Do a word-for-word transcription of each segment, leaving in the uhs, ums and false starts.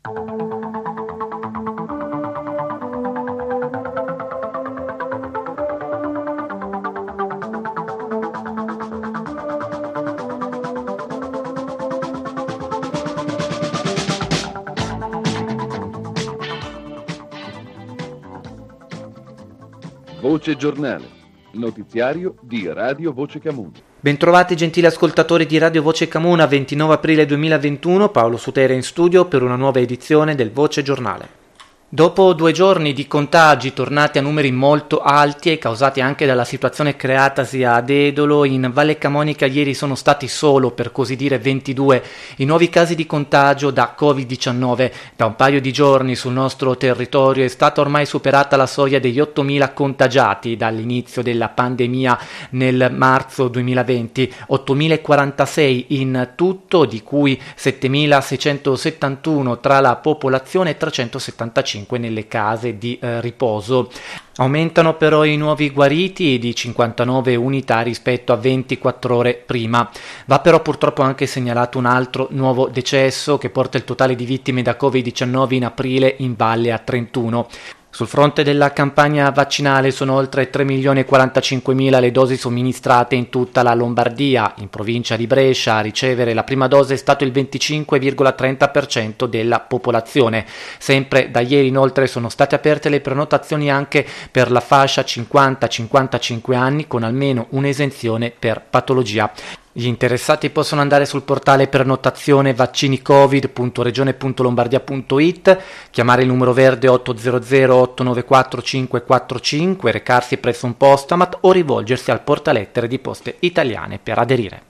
Voce Giornale, notiziario di Radio Voce Camuna. Bentrovati gentili ascoltatori di Radio Voce Camuna, ventinove aprile duemilaventuno, Paolo Sutera in studio per una nuova edizione del Voce Giornale. Dopo due giorni di contagi tornati a numeri molto alti e causati anche dalla situazione creatasi ad Edolo, in Valle Camonica ieri sono stati solo, per così dire, ventidue i nuovi casi di contagio da covid diciannove. Da un paio di giorni sul nostro territorio è stata ormai superata la soglia degli ottomila contagiati dall'inizio della pandemia nel marzo duemilaventi, ottomilaquarantasei in tutto, di cui settemilaseicentosettantuno tra la popolazione e trecentosettantacinque nelle case di eh, riposo. Aumentano però i nuovi guariti di cinquantanove unità rispetto a ventiquattro ore prima. Va però purtroppo anche segnalato un altro nuovo decesso che porta il totale di vittime da covid diciannove in aprile in valle a trentuno. Sul fronte della campagna vaccinale sono oltre tre milioni e quarantacinquemila le dosi somministrate in tutta la Lombardia. In provincia di Brescia a ricevere la prima dose è stato il venticinque virgola trenta per cento della popolazione. Sempre da ieri inoltre sono state aperte le prenotazioni anche per la fascia cinquanta cinquantacinque anni con almeno un'esenzione per patologia. Gli interessati possono andare sul portale prenotazione vaccinicovid punto regione punto lombardia punto it, chiamare il numero verde otto zero zero otto nove quattro cinque quattro cinque, recarsi presso un postamat o rivolgersi al portalettere di Poste Italiane per aderire.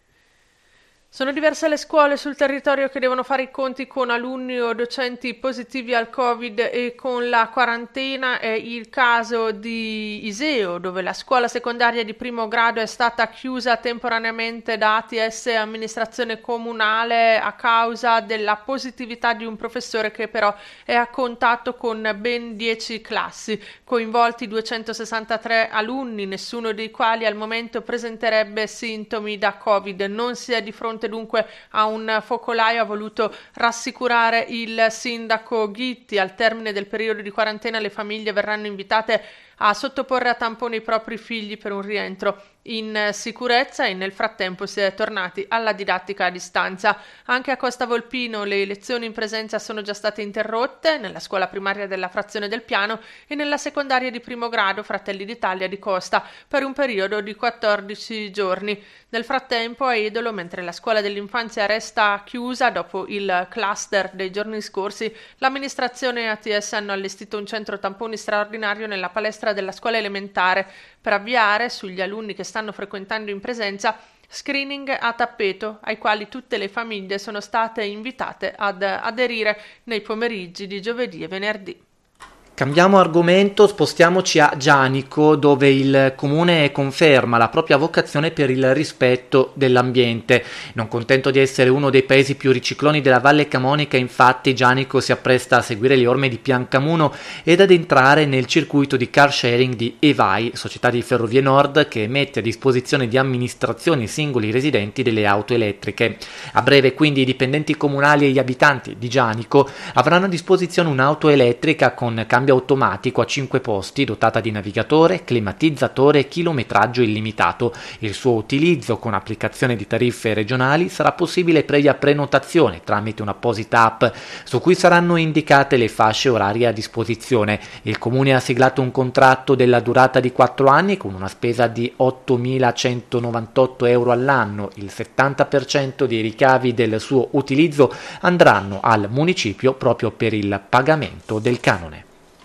Sono diverse le scuole sul territorio che devono fare i conti con alunni o docenti positivi al Covid e con la quarantena. È il caso di Iseo, dove la scuola secondaria di primo grado è stata chiusa temporaneamente da A T S amministrazione comunale a causa della positività di un professore che però è a contatto con ben dieci classi, coinvolti duecentosessantatré alunni, nessuno dei quali al momento presenterebbe sintomi da Covid. Non si è di fronte dunque a un focolaio, ha voluto rassicurare il sindaco Ghitti. Al termine del periodo di quarantena le famiglie verranno invitate a sottoporre a tampone i propri figli per un rientro in sicurezza e nel frattempo si è tornati alla didattica a distanza. Anche a Costa Volpino le lezioni in presenza sono già state interrotte nella scuola primaria della frazione del Piano e nella secondaria di primo grado Fratelli d'Italia di Costa per un periodo di quattordici giorni. Nel frattempo a Edolo, mentre la scuola dell'infanzia resta chiusa dopo il cluster dei giorni scorsi, l'amministrazione e A T S hanno allestito un centro tamponi straordinario nella palestra della scuola elementare per avviare sugli alunni che stanno frequentando in presenza screening a tappeto ai quali tutte le famiglie sono state invitate ad aderire nei pomeriggi di giovedì e venerdì. Cambiamo argomento, spostiamoci a Gianico, dove il comune conferma la propria vocazione per il rispetto dell'ambiente. Non contento di essere uno dei paesi più ricicloni della Valle Camonica, infatti Gianico si appresta a seguire le orme di Piancamuno ed ad entrare nel circuito di car sharing di E V A I, società di Ferrovie Nord che mette a disposizione di amministrazioni e singoli residenti delle auto elettriche. A breve quindi i dipendenti comunali e gli abitanti di Gianico avranno a disposizione un'auto elettrica con cambio automatico a cinque posti, dotata di navigatore, climatizzatore e chilometraggio illimitato. Il suo utilizzo con applicazione di tariffe regionali sarà possibile previa prenotazione tramite un'apposita app su cui saranno indicate le fasce orarie a disposizione. Il comune ha siglato un contratto della durata di quattro anni con una spesa di ottomilacentonovantotto euro all'anno. Il settanta per cento dei ricavi del suo utilizzo andranno al municipio proprio per il pagamento del canone.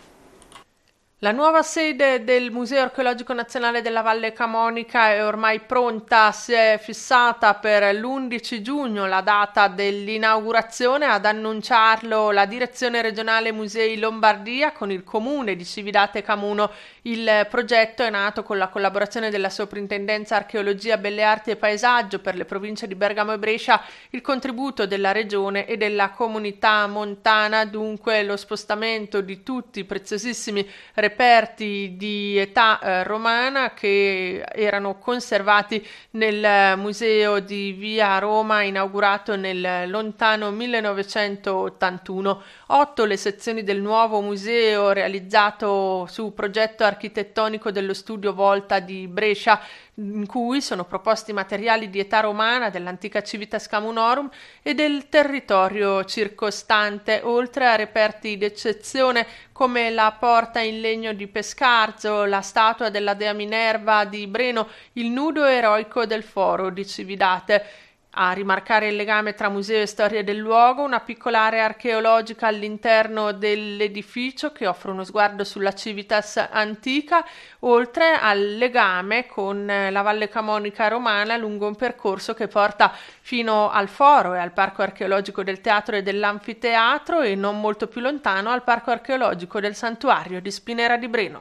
La nuova sede del Museo Archeologico Nazionale della Valle Camonica è ormai pronta, si è fissata per l'undici giugno la data dell'inaugurazione. Ad annunciarlo la Direzione Regionale Musei Lombardia con il Comune di Cividate Camuno. Il progetto è nato con la collaborazione della Soprintendenza Archeologia, Belle Arti e Paesaggio per le province di Bergamo e Brescia, il contributo della Regione e della Comunità Montana, dunque lo spostamento di tutti i preziosissimi reperti reperti di età eh, romana che erano conservati nel museo di Via Roma, inaugurato nel lontano millenovecentottantuno. Otto le sezioni del nuovo museo, realizzato su progetto architettonico dello studio Volta di Brescia, in cui sono proposti materiali di età romana, dell'antica Civitas Camunorum e del territorio circostante, oltre a reperti d'eccezione come la porta in legno di Pescarzo, la statua della Dea Minerva di Breno, il nudo eroico del Foro di Cividate. A rimarcare il legame tra museo e storia del luogo, una piccola area archeologica all'interno dell'edificio che offre uno sguardo sulla Civitas antica, oltre al legame con la Valle Camonica romana lungo un percorso che porta fino al foro e al parco archeologico del teatro e dell'anfiteatro e non molto più lontano al parco archeologico del santuario di Spinera di Breno.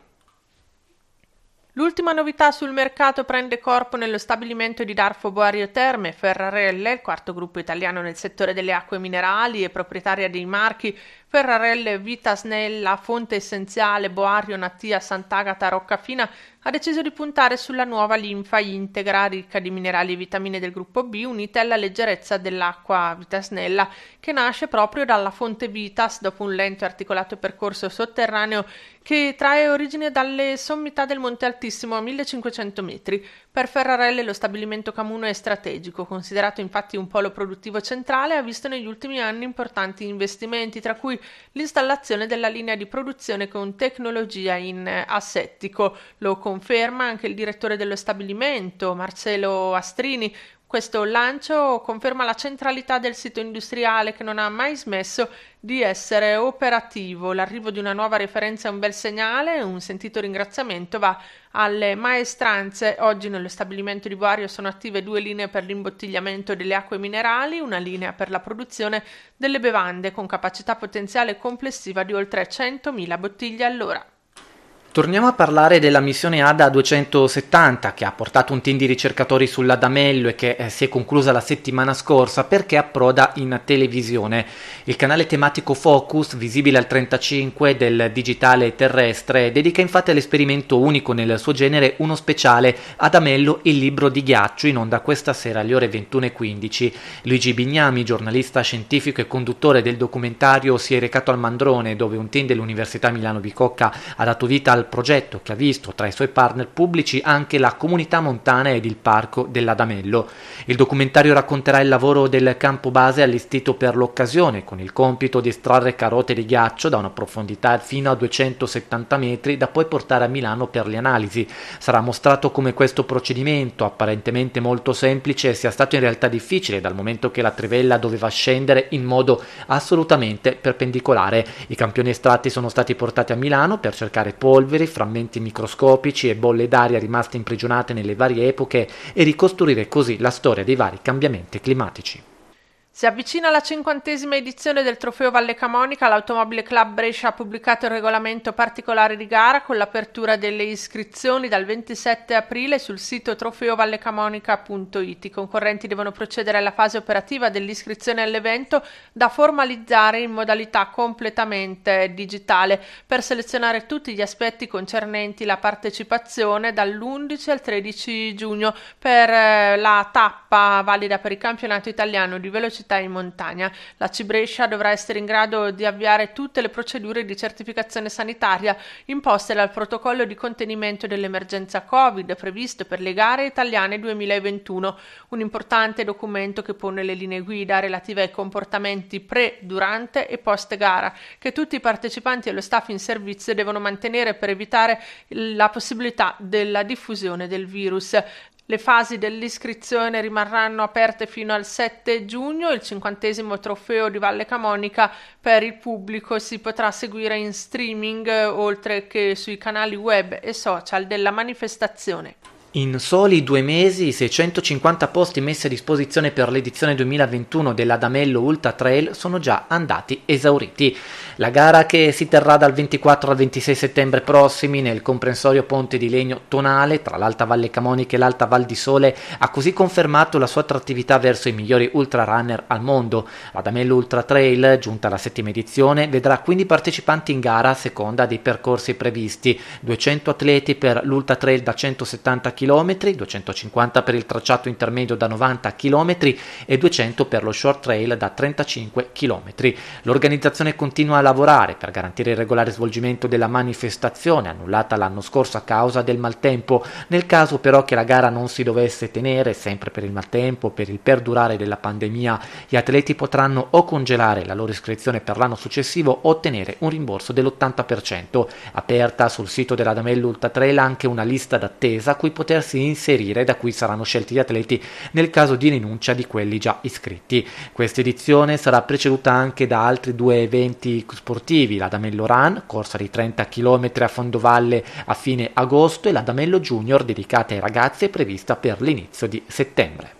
L'ultima novità sul mercato prende corpo nello stabilimento di Darfo Boario Terme. Ferrarelle, il quarto gruppo italiano nel settore delle acque minerali e proprietaria dei marchi Ferrarelle, Vita Snella, Fonte Essenziale, Boario, Nattia, Sant'Agata, Roccafina, ha deciso di puntare sulla nuova linfa integra ricca di minerali e vitamine del gruppo B, unite alla leggerezza dell'acqua Vitasnella, che nasce proprio dalla fonte Vitas dopo un lento e articolato percorso sotterraneo che trae origine dalle sommità del Monte Altissimo a millecinquecento metri. Per Ferrarelle lo stabilimento Camuno è strategico, considerato infatti un polo produttivo centrale, ha visto negli ultimi anni importanti investimenti, tra cui l'installazione della linea di produzione con tecnologia in assettico. Lo conferma anche il direttore dello stabilimento, Marcello Astrini. Questo lancio conferma la centralità del sito industriale che non ha mai smesso di essere operativo. L'arrivo di una nuova referenza è un bel segnale. Un sentito ringraziamento va alle maestranze. Oggi nello stabilimento di Boario sono attive due linee per l'imbottigliamento delle acque minerali, una linea per la produzione delle bevande con capacità potenziale complessiva di oltre centomila bottiglie all'ora. Torniamo a parlare della missione Ada duecentosettanta, che ha portato un team di ricercatori sull'Adamello e che eh, si è conclusa la settimana scorsa, perché approda in televisione. Il canale tematico Focus, visibile al trentacinque del digitale terrestre, dedica infatti all'esperimento unico nel suo genere uno speciale Adamello, il libro di ghiaccio, in onda questa sera alle ore ventuno e quindici. Luigi Bignami, giornalista scientifico e conduttore del documentario, si è recato al Mandrone, dove un team dell'Università Milano Bicocca ha dato vita al progetto che ha visto tra i suoi partner pubblici anche la comunità montana ed il parco dell'Adamello. Il documentario racconterà il lavoro del campo base allestito per l'occasione, con il compito di estrarre carote di ghiaccio da una profondità fino a duecentosettanta metri da poi portare a Milano per le analisi. Sarà mostrato come questo procedimento, apparentemente molto semplice, sia stato in realtà difficile, dal momento che la trivella doveva scendere in modo assolutamente perpendicolare. I campioni estratti sono stati portati a Milano per cercare polveri, frammenti microscopici e bolle d'aria rimaste imprigionate nelle varie epoche e ricostruire così la storia dei vari cambiamenti climatici. Si avvicina la cinquantesima edizione del Trofeo Valle Camonica. L'Automobile Club Brescia ha pubblicato il regolamento particolare di gara con l'apertura delle iscrizioni dal ventisette aprile sul sito trofeo valle camonica punto it. I concorrenti devono procedere alla fase operativa dell'iscrizione all'evento, da formalizzare in modalità completamente digitale, per selezionare tutti gli aspetti concernenti la partecipazione dall'undici al tredici giugno per eh, la tappa valida per il campionato italiano di velocità in montagna. La C Brescia dovrà essere in grado di avviare tutte le procedure di certificazione sanitaria imposte dal protocollo di contenimento dell'emergenza Covid previsto per le gare italiane duemilaventuno, un importante documento che pone le linee guida relative ai comportamenti pre, durante e post gara che tutti i partecipanti e lo staff in servizio devono mantenere per evitare la possibilità della diffusione del virus. Le fasi dell'iscrizione rimarranno aperte fino al sette giugno. Il cinquantesimo trofeo di Valle Camonica per il pubblico si potrà seguire in streaming oltre che sui canali web e social della manifestazione. In soli due mesi, i seicentocinquanta posti messi a disposizione per l'edizione duemilaventuno dell'Adamello Ultra Trail sono già andati esauriti. La gara, che si terrà dal ventiquattro al ventisei settembre prossimi nel comprensorio Ponte di Legno Tonale tra l'Alta Valle Camonica e l'Alta Val di Sole, ha così confermato la sua attrattività verso i migliori ultra runner al mondo. L'Adamello Ultra Trail, giunta alla settima edizione, vedrà quindi partecipanti in gara a seconda dei percorsi previsti: duecento atleti per l'Ultra Trail da centosettanta chilometri, duecentocinquanta per il tracciato intermedio da novanta chilometri e duecento per lo short trail da trentacinque chilometri. L'organizzazione continua a lavorare per garantire il regolare svolgimento della manifestazione, annullata l'anno scorso a causa del maltempo. Nel caso però che la gara non si dovesse tenere, sempre per il maltempo, per il perdurare della pandemia, gli atleti potranno o congelare la loro iscrizione per l'anno successivo o ottenere un rimborso dell'ottanta per cento. Aperta sul sito dell'Adamello Ultra Trail anche una lista d'attesa a cui potersi inserire, da cui saranno scelti gli atleti nel caso di rinuncia di quelli già iscritti. Questa edizione sarà preceduta anche da altri due eventi sportivi: l'Adamello Run, corsa di trenta chilometri a fondovalle a fine agosto, e l'Adamello Junior, dedicata ai ragazzi, è prevista per l'inizio di settembre.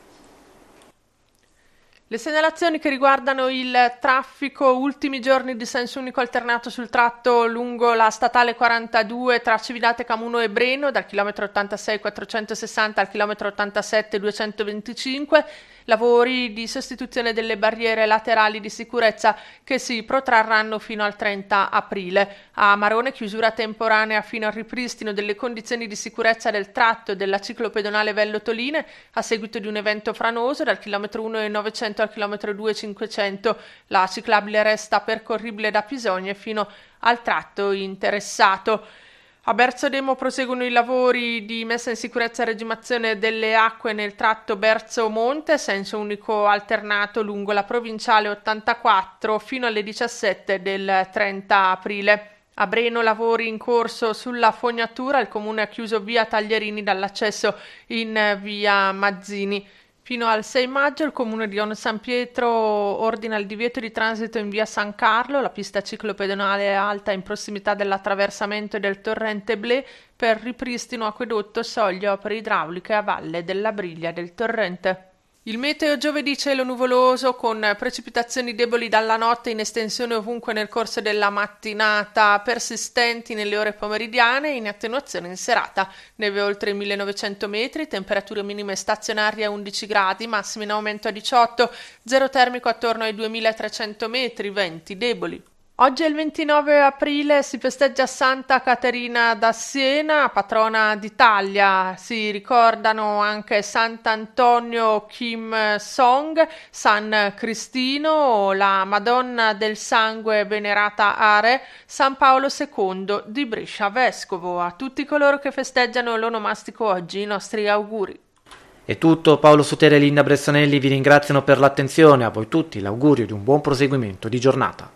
Le segnalazioni che riguardano il traffico: ultimi giorni di senso unico alternato sul tratto lungo la statale quarantadue tra Cividate Camuno e Breno, dal chilometro ottantasei quattrocentosessanta al chilometro ottantasette duecentoventicinque. Lavori di sostituzione delle barriere laterali di sicurezza che si protrarranno fino al trenta aprile. A Marone, chiusura temporanea fino al ripristino delle condizioni di sicurezza del tratto della ciclopedonale Vello Toline a seguito di un evento franoso dal chilometro uno e novecento al chilometro due e cinquecento. La ciclabile resta percorribile da Pisogne fino al tratto interessato. A Berzodemo proseguono i lavori di messa in sicurezza e regimazione delle acque nel tratto Berzo-Monte, senso unico alternato lungo la provinciale ottantaquattro fino alle diciassette del trenta aprile. A Breno, lavori in corso sulla fognatura. Il comune ha chiuso via Taglierini dall'accesso in via Mazzini. Fino al sei maggio il comune di Ono San Pietro ordina il divieto di transito in via San Carlo, la pista ciclopedonale alta in prossimità dell'attraversamento del torrente Ble, per ripristino acquedotto, soglie, opere idrauliche a valle della briglia del torrente. Il meteo: giovedì cielo nuvoloso con precipitazioni deboli dalla notte, in estensione ovunque nel corso della mattinata, persistenti nelle ore pomeridiane, in attenuazione in serata. Neve oltre i millenovecento metri, temperature minime stazionarie a undici gradi, massime in aumento a diciotto, zero termico attorno ai duemilatrecento metri, venti deboli. Oggi è il ventinove aprile, si festeggia Santa Caterina da Siena, patrona d'Italia. Si ricordano anche Sant'Antonio Kim Song, San Cristino, la Madonna del Sangue venerata a Re, San Paolo secondo di Brescia vescovo. A tutti coloro che festeggiano l'onomastico oggi i nostri auguri. È tutto. Paolo Sutere e Linda Bressonelli vi ringraziano per l'attenzione. A voi tutti l'augurio di un buon proseguimento di giornata.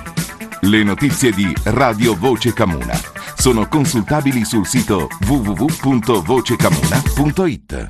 Le notizie di Radio Voce Camuna sono consultabili sul sito w w w punto voce camuna punto i t.